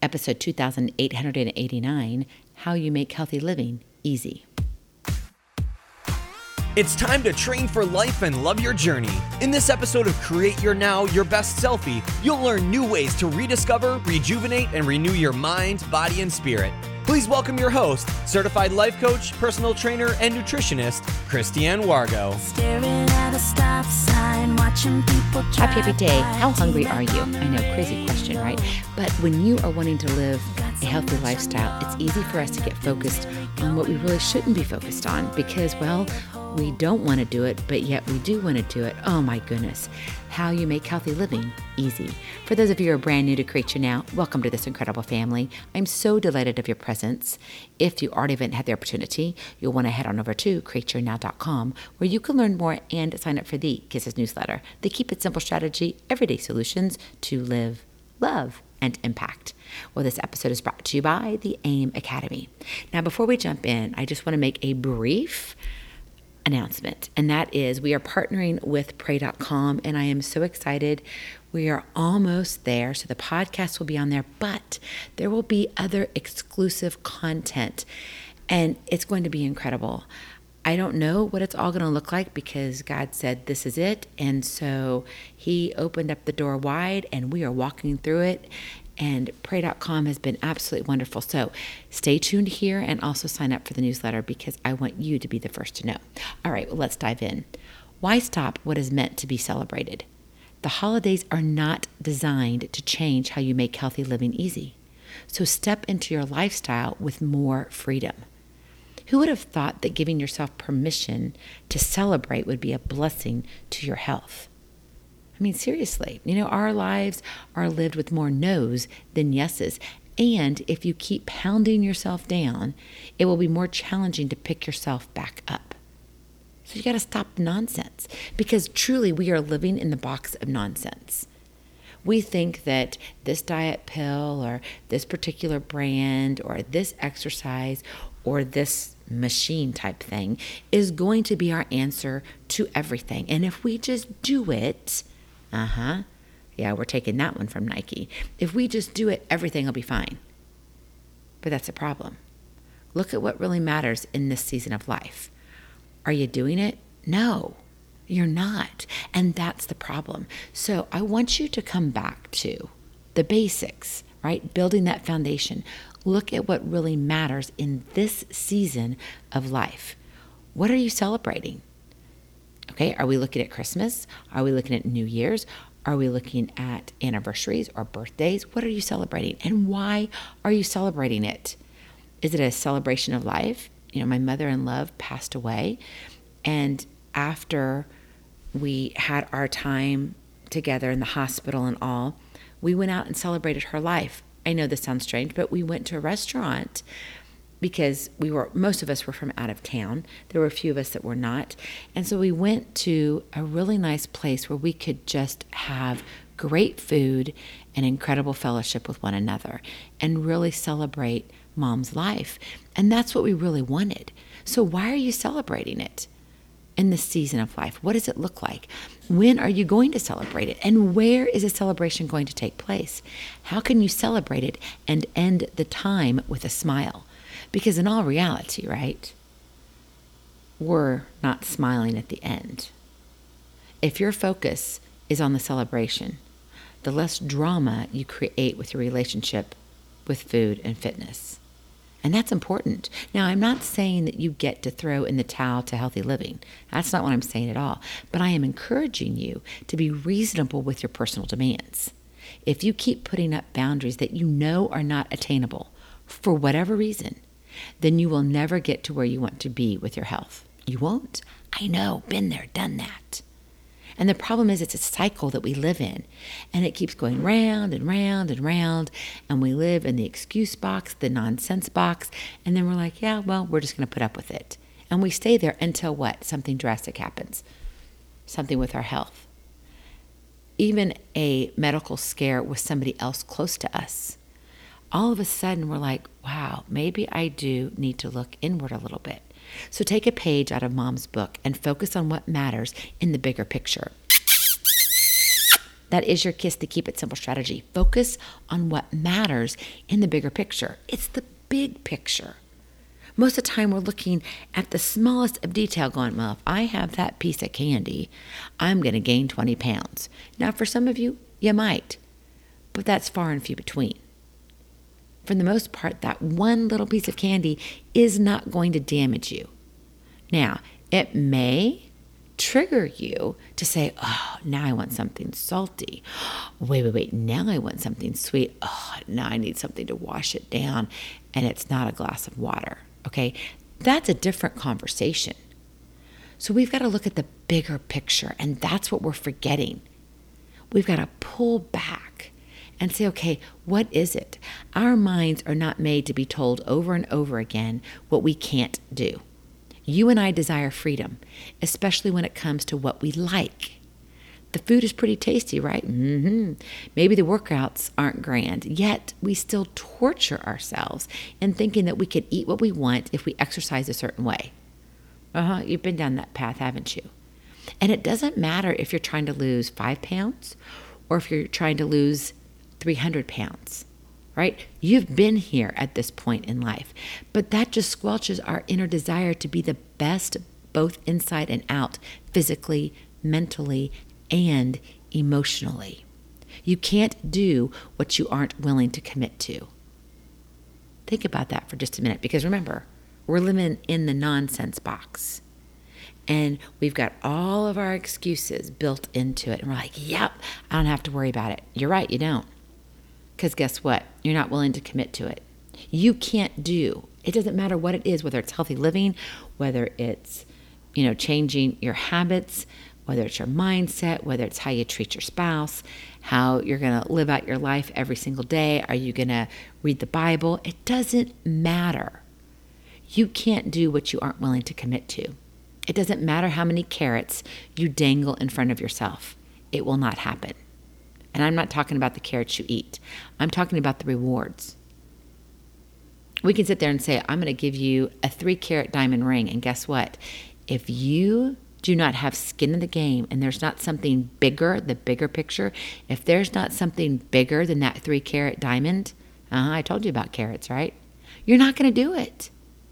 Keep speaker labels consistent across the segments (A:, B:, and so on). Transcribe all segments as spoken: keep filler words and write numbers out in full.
A: episode two thousand eight hundred eighty-nine, How You Make Healthy Living Easy.
B: It's time to train for life and love your journey. In this episode of Create Your Now, Your Best Selfie, you'll learn new ways to rediscover, rejuvenate, and renew your mind, body, and spirit. Please welcome your host, certified life coach, personal trainer, and nutritionist, Christiane Wargo.
C: Staring at a stop sign, watching people drive
A: Happy, happy day.
C: by
A: How hungry
C: to
A: are you? I know, crazy question, right? But when you are wanting to live a healthy lifestyle, it's easy for us to get focused on what we really shouldn't be focused on because, well, we don't want to do it, but yet we do want to do it. Oh my goodness. How you make healthy living easy. For those of you who are brand new to Create Your Now, welcome to this incredible family. I'm so delighted of your presence. If you already haven't had the opportunity, you'll want to head on over to create your now dot com where you can learn more and sign up for the Kisses newsletter. The Keep It Simple strategy, everyday solutions to live, love, and impact. Well, this episode is brought to you by the AIM Academy. Now, before we jump in, I just want to make a brief announcement, and that is we are partnering with pray dot com, and I am so excited. We are almost there, so the podcast will be on there, but there will be other exclusive content, and it's going to be incredible. I don't know what it's all going to look like because God said this is it, and so he opened up the door wide, and we are walking through it. And pray dot com has been absolutely wonderful. So stay tuned here and also sign up for the newsletter because I want you to be the first to know. All right, well, let's dive in. Why stop what is meant to be celebrated? The holidays are not designed to change how you make healthy living easy. So step into your lifestyle with more freedom. Who would have thought that giving yourself permission to celebrate would be a blessing to your health? I mean, seriously, you know, our lives are lived with more no's than yeses. And if you keep pounding yourself down, it will be more challenging to pick yourself back up. So you got to stop nonsense because truly we are living in the box of nonsense. We think that this diet pill or this particular brand or this exercise or this machine type thing is going to be our answer to everything. And if we just do it, Uh-huh. Yeah, we're taking that one from Nike. If we just do it, everything will be fine. But that's a problem. Look at what really matters in this season of life. Are you doing it? No, you're not. And that's the problem. So I want you to come back to the basics, right? Building that foundation. Look at what really matters in this season of life. What are you celebrating? Okay, are we looking at Christmas? Are we looking at New Year's? Are we looking at anniversaries or birthdays? What are you celebrating? And why are you celebrating it? Is it a celebration of life? You know, my mother-in-law passed away. And after we had our time together in the hospital and all, we went out and celebrated her life. I know this sounds strange, but we went to a restaurant because we were, most of us were from out of town. There were a few of us that were not. And so we went to a really nice place where we could just have great food and incredible fellowship with one another and really celebrate Mom's life. And that's what we really wanted. So why are you celebrating it in this season of life? What does it look like? When are you going to celebrate it? And where is a celebration going to take place? How can you celebrate it and end the time with a smile? Because in all reality, right, we're not smiling at the end. If your focus is on the celebration, the less drama you create with your relationship with food and fitness. And that's important. Now, I'm not saying that you get to throw in the towel to healthy living. That's not what I'm saying at all. But I am encouraging you to be reasonable with your personal demands. If you keep putting up boundaries that you know are not attainable for whatever reason, then you will never get to where you want to be with your health. You won't. I know, been there, done that. And the problem is it's a cycle that we live in, and it keeps going round and round and round, and we live in the excuse box, the nonsense box, and then we're like, yeah, well, we're just going to put up with it. And we stay there until what? Something drastic happens, something with our health. Even a medical scare with somebody else close to us. All of a sudden, we're like, wow, maybe I do need to look inward a little bit. So take a page out of Mom's book and focus on what matters in the bigger picture. That is your KISS to Keep It Simple strategy. Focus on what matters in the bigger picture. It's the big picture. Most of the time we're looking at the smallest of detail going, well, if I have that piece of candy, I'm going to gain twenty pounds. Now, for some of you, you might, but that's far and few between. For the most part, that one little piece of candy is not going to damage you. Now, it may trigger you to say, oh, now I want something salty. Wait, wait, wait, now I want something sweet. Oh, now I need something to wash it down, and it's not a glass of water, okay? That's a different conversation. So we've got to look at the bigger picture, and that's what we're forgetting. We've got to pull back and say, okay, what is it? Our minds are not made to be told over and over again what we can't do. You and I desire freedom, especially when it comes to what we like. The food is pretty tasty, right? Mm-hmm. Maybe the workouts aren't grand, yet we still torture ourselves in thinking that we could eat what we want if we exercise a certain way. Uh-huh, you've been down that path, haven't you? And it doesn't matter if you're trying to lose five pounds or if you're trying to lose three hundred pounds. Right? You've been here at this point in life, but that just squelches our inner desire to be the best, both inside and out, physically, mentally, and emotionally. You can't do what you aren't willing to commit to. Think about that for just a minute, because remember, we're living in the nonsense box, and we've got all of our excuses built into it, and we're like, yep, I don't have to worry about it. You're right, you don't. Because guess what? You're not willing to commit to it. You can't do. It doesn't matter what it is, whether it's healthy living, whether it's, you know, changing your habits, whether it's your mindset, whether it's how you treat your spouse, how you're going to live out your life every single day. Are you going to read the Bible? It doesn't matter. You can't do what you aren't willing to commit to. It doesn't matter how many carrots you dangle in front of yourself. It will not happen. And I'm not talking about the carrots you eat. I'm talking about the rewards. We can sit there and say, I'm going to give you a three carat diamond ring. And guess what? If you do not have skin in the game and there's not something bigger, the bigger picture, if there's not something bigger than that three carat diamond, uh-huh, I told you about carrots, right? You're not going to do it.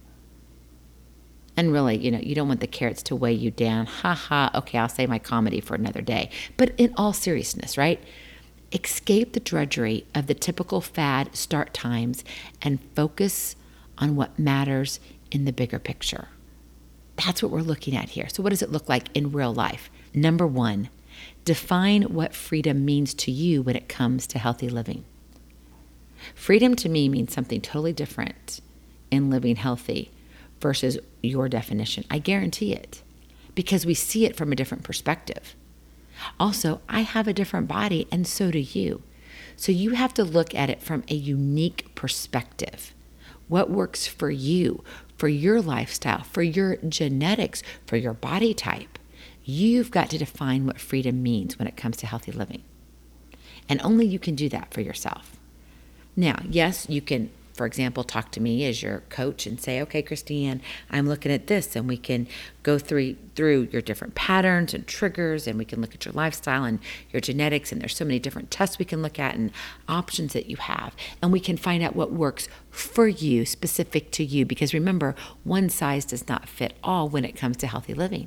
A: And really, you know, you don't want the carrots to weigh you down. Ha ha, okay, I'll save my comedy for another day. But in all seriousness, right? Escape the drudgery of the typical fad start times and focus on what matters in the bigger picture. That's what we're looking at here. So what does it look like in real life? Number one, define what freedom means to you when it comes to healthy living. Freedom to me means something totally different in living healthy versus your definition. I guarantee it, because we see it from a different perspective. Also, I have a different body, and so do you. So you have to look at it from a unique perspective. What works for you, for your lifestyle, for your genetics, for your body type? You've got to define what freedom means when it comes to healthy living. And only you can do that for yourself. Now, yes, you can, for example, talk to me as your coach and say, okay, Christine, I'm looking at this, and we can go through through your different patterns and triggers, and we can look at your lifestyle and your genetics, and there's so many different tests we can look at and options that you have, and we can find out what works for you, specific to you, because remember, one size does not fit all when it comes to healthy living.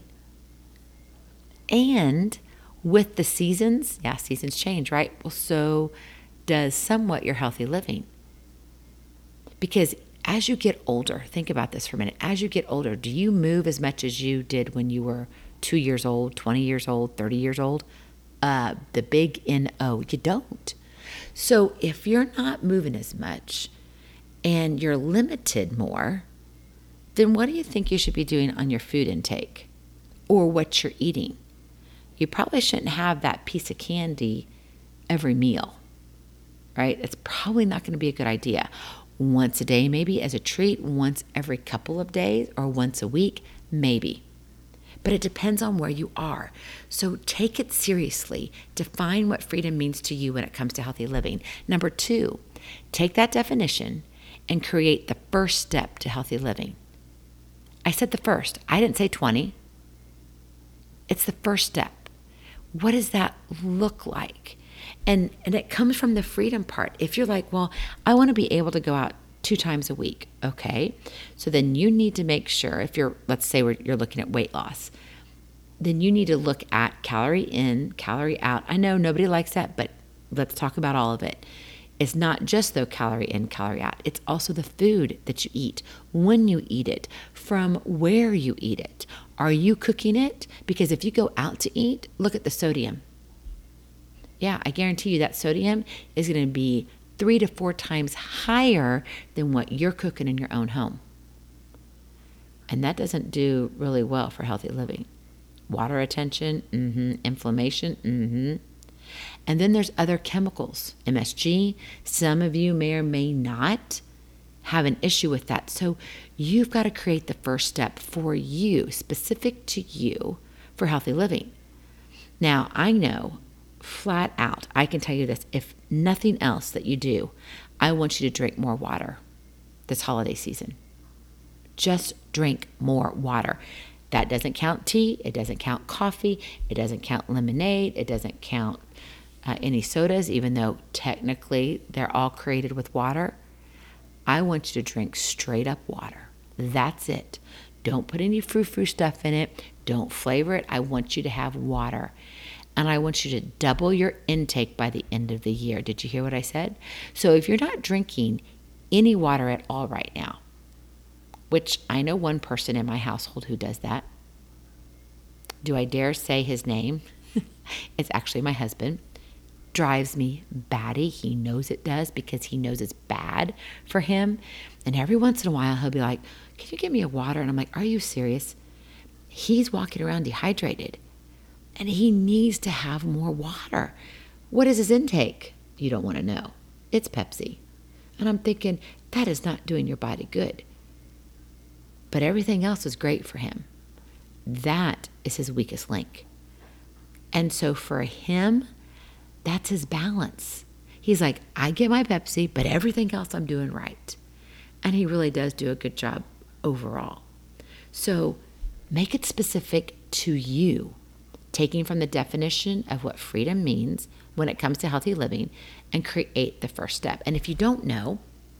A: And with the seasons, yeah, seasons change, right? Well, so does somewhat your healthy living. Because as you get older, think about this for a minute. As you get older, do you move as much as you did when you were two years old, twenty years old, thirty years old? Uh, the big N O, you don't. So if you're not moving as much and you're limited more, then what do you think you should be doing on your food intake or what you're eating? You probably shouldn't have that piece of candy every meal, right? It's probably not going to be a good idea. Once a day, maybe as a treat, once every couple of days, or once a week, maybe. But it depends on where you are. So take it seriously. Define what freedom means to you when it comes to healthy living. Number two, take that definition and create the first step to healthy living. I said the first. I didn't say twenty. It's the first step. what does that look like? And and it comes from the freedom part. If you're like, well, I want to be able to go out two times a week. Okay. So then you need to make sure, if you're, let's say we're, you're looking at weight loss, then you need to look at calorie in, calorie out. I know nobody likes that, but let's talk about all of it. It's not just though calorie in, calorie out. It's also the food that you eat, when you eat it, from where you eat it. Are you cooking it? Because if you go out to eat, look at the sodium. Yeah, I guarantee you that sodium is going to be three to four times higher than what you're cooking in your own home. And that doesn't do really well for healthy living. Water retention, mm-hmm. Inflammation, mm-hmm. And then there's other chemicals, M S G. Some of you may or may not have an issue with that. So you've got to create the first step for you, specific to you, for healthy living. Now, I know flat out, I can tell you this, if nothing else that you do, I want you to drink more water this holiday season. Just drink more water. That doesn't count tea. It doesn't count coffee. It doesn't count lemonade. It doesn't count uh, any sodas, even though technically they're all created with water. I want you to drink straight up water. That's it. Don't put any frou-frou stuff in it. Don't flavor it. I want you to have water. And I want you to double your intake by the end of the year. Did you hear what I said? So if you're not drinking any water at all right now, which I know one person in my household who does that. Do I dare say his name? It's actually my husband. Drives me batty. He knows it does because he knows it's bad for him. And every once in a while, he'll be like, can you give me a water? And I'm like, are you serious? He's walking around dehydrated. And he needs to have more water. What is his intake? You don't want to know. It's Pepsi. And I'm thinking, that is not doing your body good. But everything else is great for him. That is his weakest link. And so for him, that's his balance. He's like, I get my Pepsi, but everything else I'm doing right. And he really does do a good job overall. So make it specific to you, taking from the definition of what freedom means when it comes to healthy living, and create the first step. And if you don't know,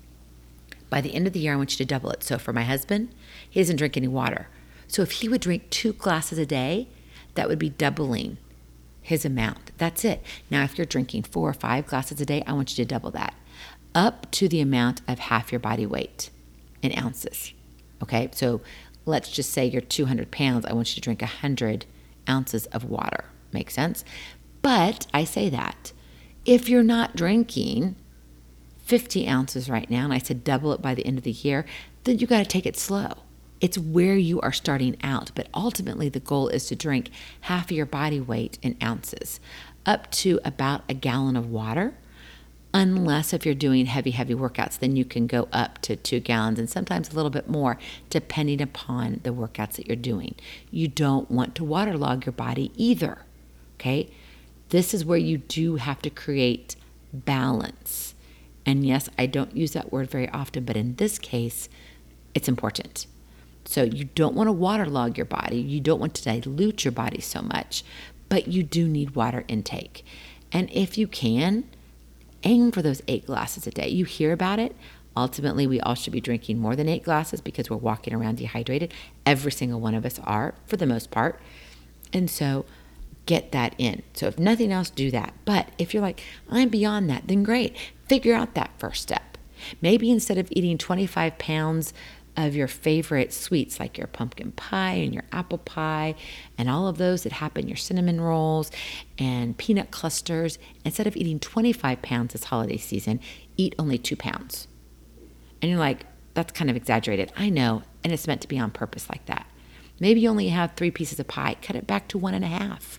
A: by the end of the year, I want you to double it. So for my husband, he doesn't drink any water. So if he would drink two glasses a day, that would be doubling his amount. That's it. Now, if you're drinking four or five glasses a day, I want you to double that up to the amount of half your body weight in ounces. Okay, so let's just say you're two hundred pounds. I want you to drink one hundred ounces of water. Make sense? But I say that if you're not drinking fifty ounces right now, and I said double it by the end of the year, then you got to take it slow. It's where you are starting out, but ultimately the goal is to drink half of your body weight in ounces, up to about a gallon of water. Unless if you're doing heavy, heavy workouts, then you can go up to two gallons and sometimes a little bit more, depending upon the workouts that you're doing. You don't want to waterlog your body either, okay? This is where you do have to create balance. And yes, I don't use that word very often, but in this case, it's important. So you don't want to waterlog your body. You don't want to dilute your body so much, but you do need water intake. And if you can, aim for those eight glasses a day. You hear about it. Ultimately, we all should be drinking more than eight glasses because we're walking around dehydrated. Every single one of us are, for the most part. And so get that in. So if nothing else, do that. But if you're like, I'm beyond that, then great. Figure out that first step. Maybe instead of eating twenty-five pounds of your favorite sweets, like your pumpkin pie and your apple pie and all of those that happen, your cinnamon rolls and peanut clusters, instead of eating twenty-five pounds this holiday season, eat only two pounds. And you're like, that's kind of exaggerated. I know, and it's meant to be on purpose like that. Maybe you only have three pieces of pie. Cut it back to one and a half.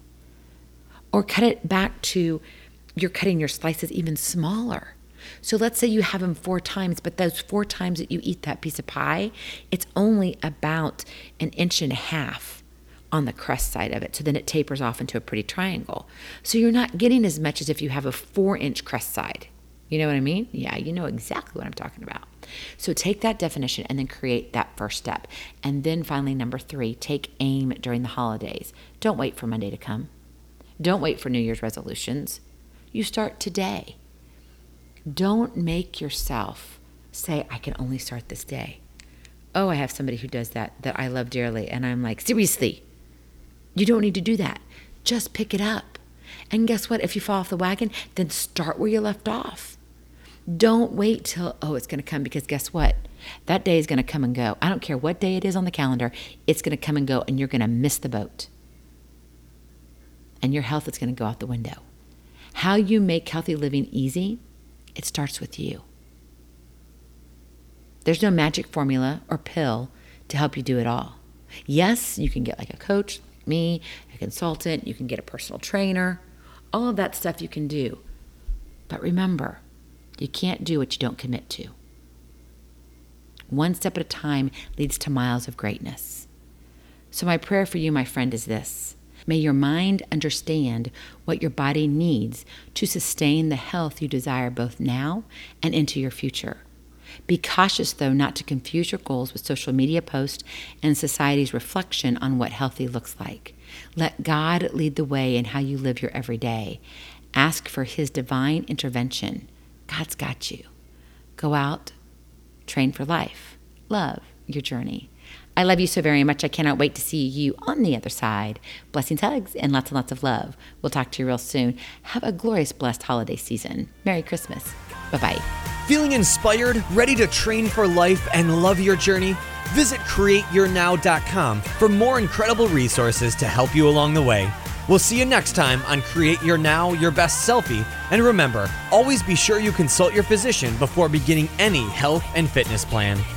A: Or cut it back to you're cutting your slices even smaller. So let's say you have them four times, but those four times that you eat that piece of pie, it's only about an inch and a half on the crust side of it. So then it tapers off into a pretty triangle. So you're not getting as much as if you have a four inch crust side. You know what I mean? Yeah, you know exactly what I'm talking about. So take that definition and then create that first step. And then finally, number three, take aim during the holidays. Don't wait for Monday to come. Don't wait for New Year's resolutions. You start today. Don't make yourself say, I can only start this day. Oh, I have somebody who does that, that I love dearly. And I'm like, seriously, you don't need to do that. Just pick it up. And guess what? If you fall off the wagon, then start where you left off. Don't wait till, oh, it's going to come, because guess what? That day is going to come and go. I don't care what day it is on the calendar. It's going to come and go, and you're going to miss the boat. And your health is going to go out the window. How you make healthy living easy, it starts with you. There's no magic formula or pill to help you do it all. Yes, you can get like a coach, like me, a consultant, you can get a personal trainer, all of that stuff you can do. But remember, you can't do what you don't commit to. One step at a time leads to miles of greatness. So my prayer for you, my friend, is this. May your mind understand what your body needs to sustain the health you desire both now and into your future. Be cautious, though, not to confuse your goals with social media posts and society's reflection on what healthy looks like. Let God lead the way in how you live your everyday. Ask for His divine intervention. God's got you. Go out, train for life, love your journey. I love you so very much. I cannot wait to see you on the other side. Blessings, hugs, and lots and lots of love. We'll talk to you real soon. Have a glorious, blessed holiday season. Merry Christmas. Bye-bye.
B: Feeling inspired, ready to train for life and love your journey? Visit create your now dot com for more incredible resources to help you along the way. We'll see you next time on Create Your Now, Your Best Selfie. And remember, always be sure you consult your physician before beginning any health and fitness plan.